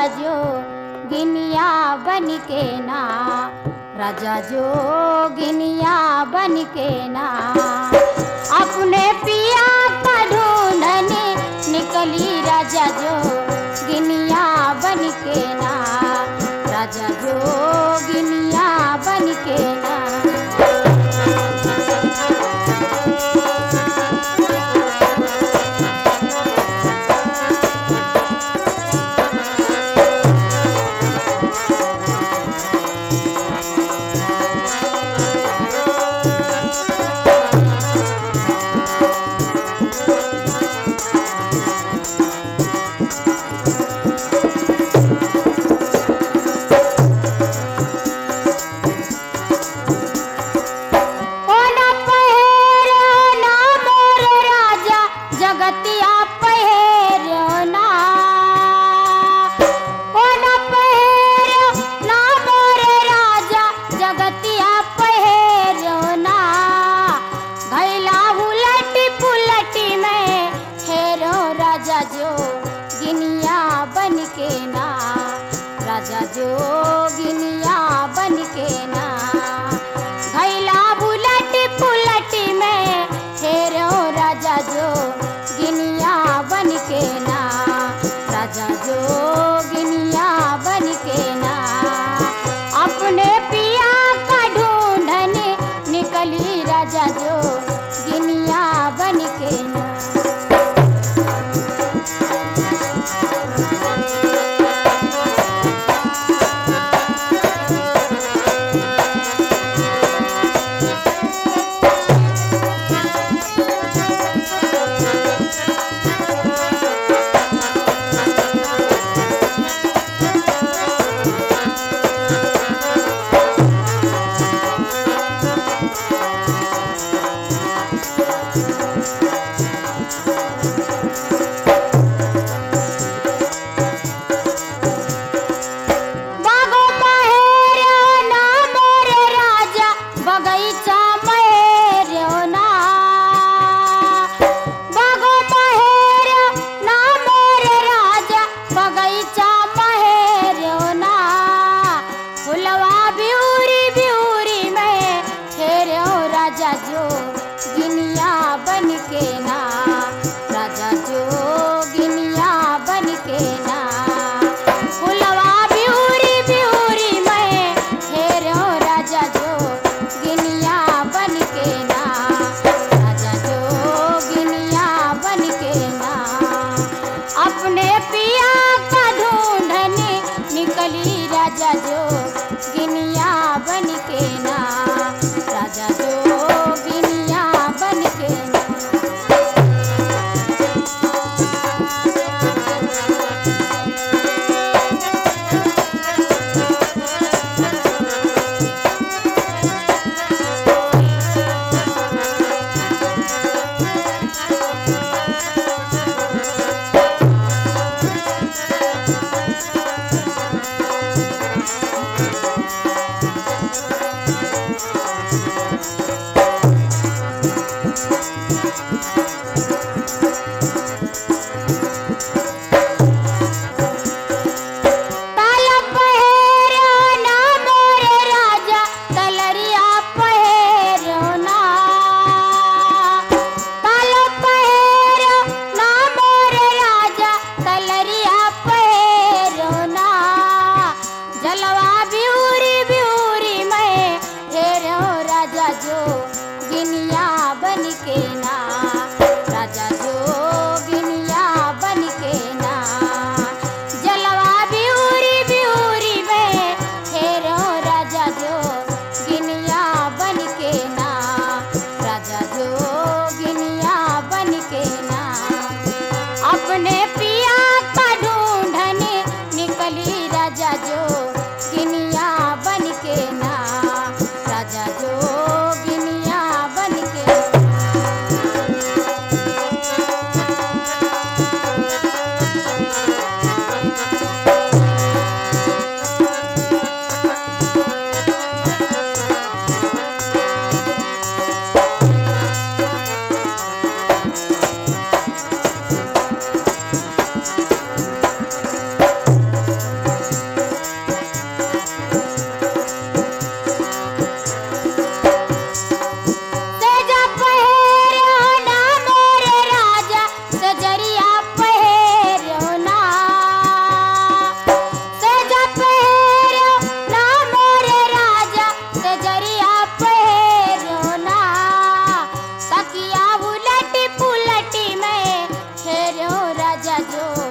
जो गिनिया बन के ना, राजा जो गिनिया बन के ना, अपने पिया का ढूंढने निकली राजा जो गिनिया बन के ना, राजा जो गिनिया बन के ना। जगतिया पहिरो ना, ओ ना पहिरो ना मोरे राजा, जगतिया पहिरो ना, घैला उलटी पुलटी में हेरो राजा जो गिनिया बन के ना, राजा जो गिनिया बन के ना, घैला उलटी पुलटी में हेरो राजा जो गिनिया बन के ना, राजा जो गिनिया बन के ना, अपने पिया का ढूंढने निकली राजा जो गिनिया बन के ना। बगीचा महेरो ना, बागो महेरो ना मोरे राजा, बगीचा महेरो ना, फुलवा बिहुरी बिहुरी में हेरो राजा जो गिनिया बन के ना, राजा जो गिनिया बन के ना, फुलवा बिहुरी बिहुरी में हेरो राजा जो गिनिया बन के ना, राजा जो गिनिया बन के ना, अपने पिया का ढूंढने निकली राजा जो गिनिया बन के ना, राजा जो गिनिया बन के ना। जो गिनिया बन के ना, राजा जो गिनिया बन के ना, जलवा बिहुरी बिहुरी में हेरो राजा जो गिनिया बन के ना, राजा जो गिनिया बन के ना, अपने पिया का ढूंढने निकली राजा जो गिनिया बन के ना, राजा जो गिनिया बन के। राजा जो